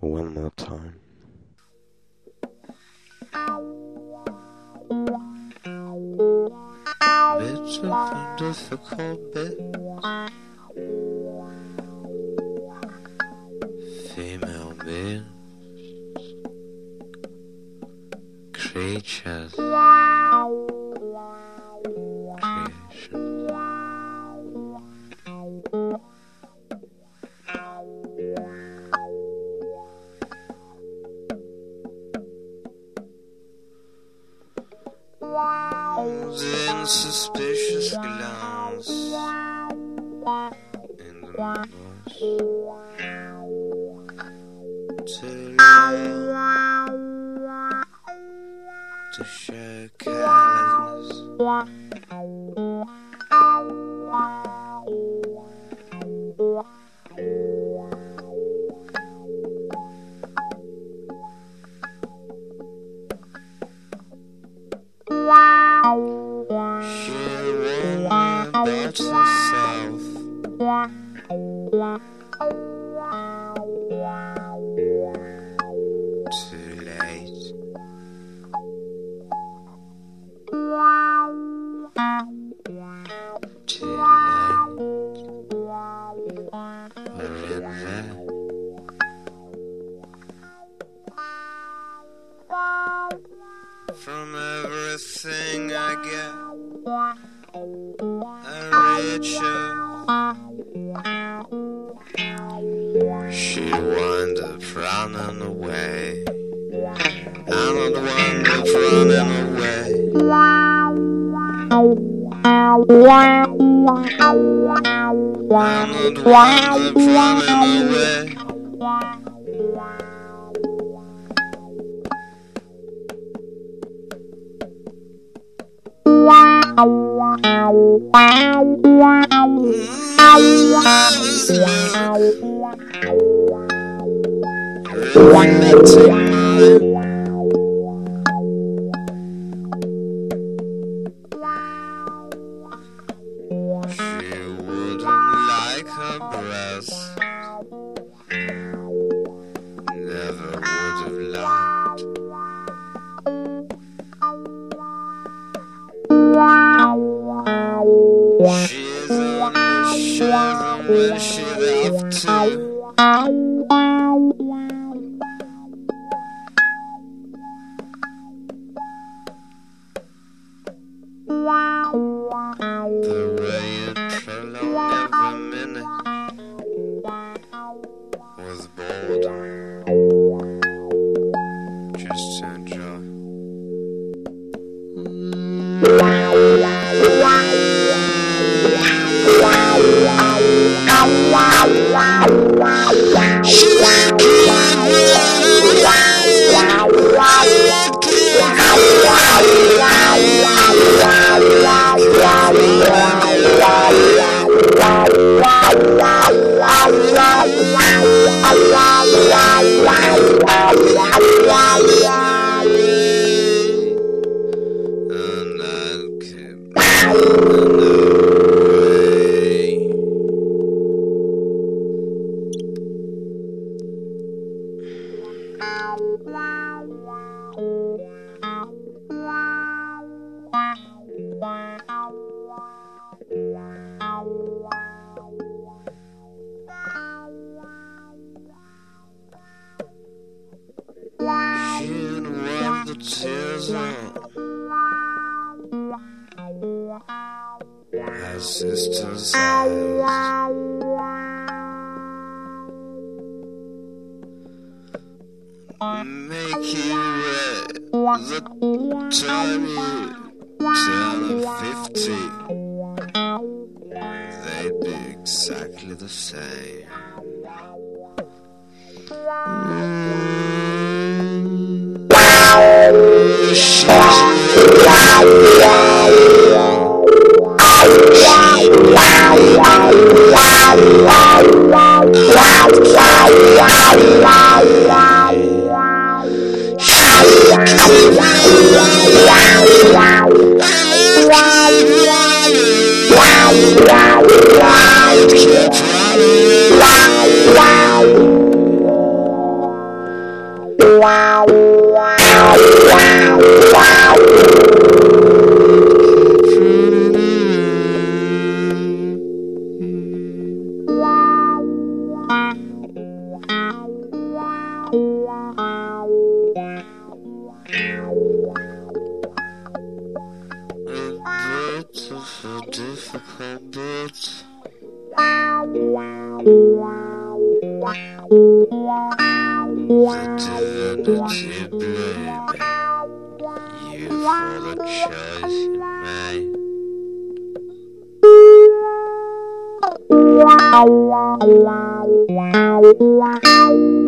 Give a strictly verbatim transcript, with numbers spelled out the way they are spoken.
one more time. Bits of a difficult bit. Female beings, creatures, creation. In suspicious glance in the bush, too low to show carelessness. Herself. Too late. Too late. We're in there. From everything I get, she wound up running away. I'm not the one that's running away. I'm not the one that's running away. She wouldn't like her breast, never would have liked. She's only sure when she'd have to. The way you prolong every minute was boredom, just to enjoy. She'd wipe the tears out her sister's eyes. Make you wait the time you turn fifty. They'd be exactly the same. For difficult bits. The divinity blame you for the choice you made.